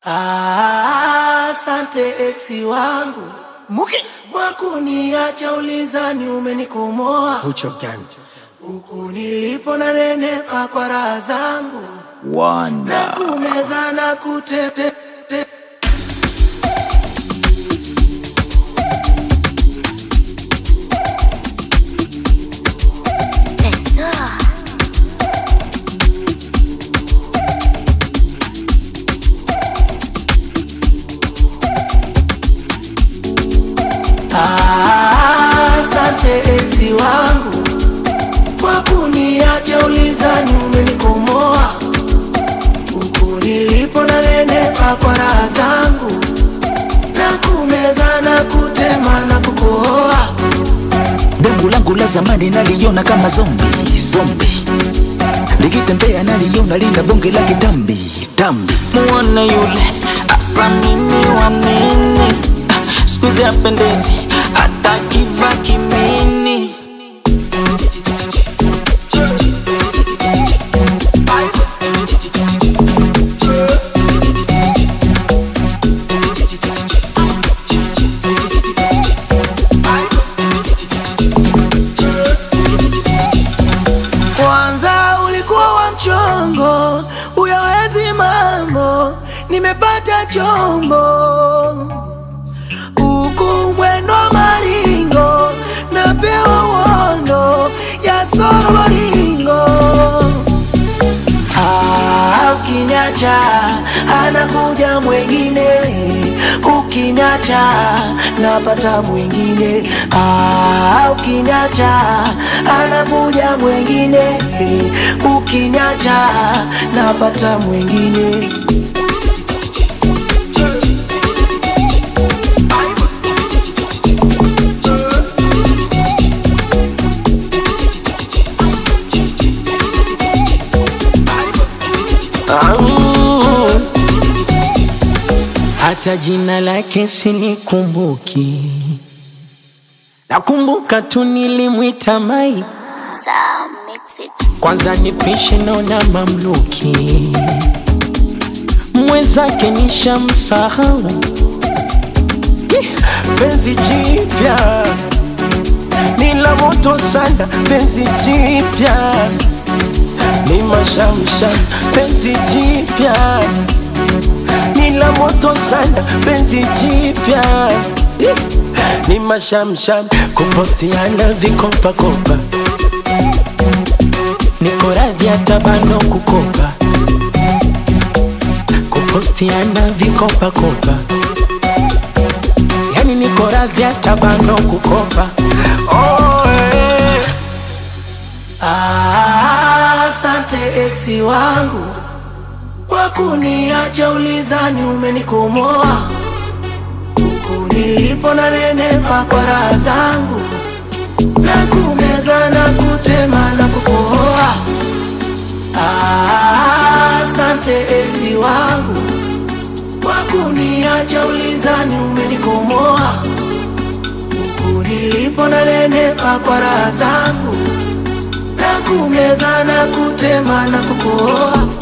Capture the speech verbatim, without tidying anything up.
Ah, asante exi wangu Muke kwa kuniacha ulizani umenikomoa. Ucho gani Huku nilipo na nenepa kwa raha zangu Wanda na kumeza na kutete te. Asante exi wangu kwa kuniacha ulizani umenikomoa. Huku nilipo na nenepa kwa raha zangu na kumeza na kutema na kukohoa. Dengu langu la zamani naliona kama zombi Zombi likitembea naliona lina bonge la kitambi Tambi muone yule asa mimi wa nini. Squeeze ya pendezi hata kiva kimini. Kwanza ulikuwa wa mchongo, uyawezi mambo, nimepata chombo. Huku mwendo maringo, napewa uondo ya soro maringo. Ah, ukiniacha anakuja mwengine, ukiniacha napata mwingine. Ah, ukiniacha anakuja mwengine, ukiniacha napata mwingine. Hata jina lake sinikumbuki, nakumbuka tu nilimwita Mai. Kwanza nipishe naona mamluki, mwenzake nishamsahau. Penzi jipya nila moto sana, penzi jipya ni mashamsham. Penzi jipya nila moto sana, penzi jipya ni mashamsham. Kupostiana vikopa kopa, niko radhi hata bando kukopa. Kupostiana vikopa kopa, yani niko radhi hata bando kukopa. Oh, hey. Ah, asante exi wangu kwa kuniacha ulizani umenikomoa. Huku nilipo na nenepa kwa raha zangu na kumeza na kutema na kukohoa. Ah, asante exi wangu kwa kuniacha ulizani umenikomoa. Huku nilipo na nenepa kwa raha zangu na kumeza na kutema na kukohoa.